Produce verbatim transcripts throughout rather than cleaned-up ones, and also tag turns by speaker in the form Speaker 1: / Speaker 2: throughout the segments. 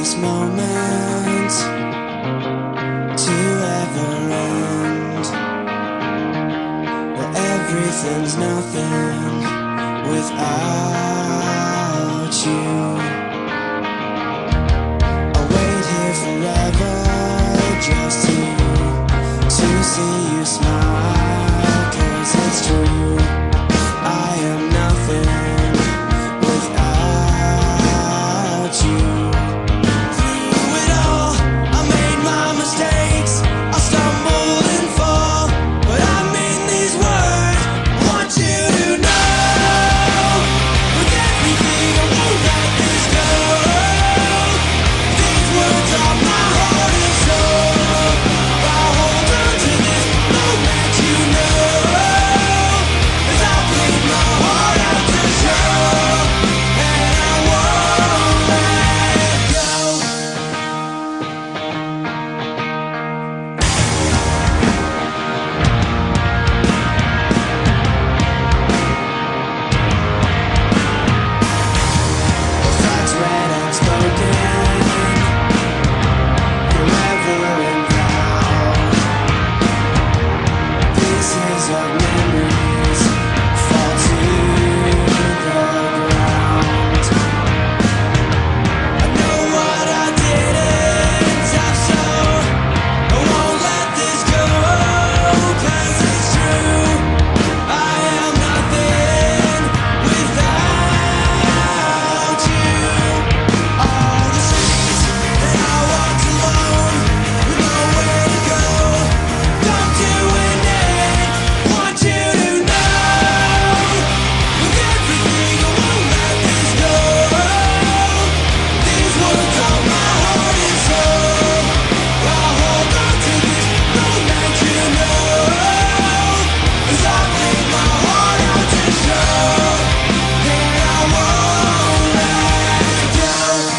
Speaker 1: this moment to ever end, where everything's nothing without you. I'll wait here forever just to, to see you smile, 'cause it's true, I am nothing without you. Through it all, I made my mistakes, I stumbled and fall, but I mean these words, I want you to know, with everything I won't let this go. These words are my heart and soul, I'll hold on to this moment, you know, as I bleed my heart out to show, and I won't let go. Thoughts read and spoken, forever and proud. Pieces of memories fall to the ground. I know what I didn't have, so I won't let this go, 'cause it's true, I am nothing without you. All the streets that I walked alone, with nowhere to go, come to an end. Want you to know, with everything I won't let this go. These words are my heart and soul, I'll hold on to this moment, you know, as I bleed my heart out to show, and I won't let go.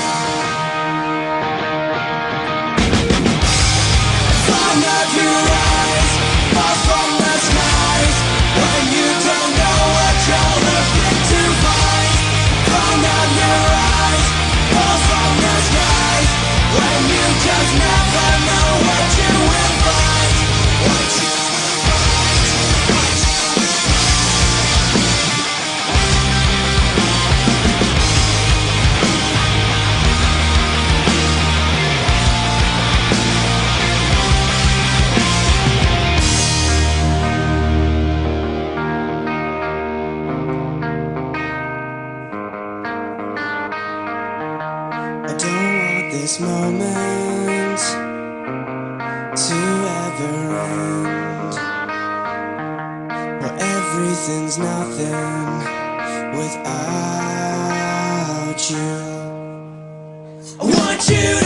Speaker 1: Find out your eyes, fall from the skies, when you don't know what you're looking to find. Find out your eyes, fall from the skies, when you just never know what you will find. What you will find, what you will I don't want this moment to ever end, where everything's nothing without you. I want you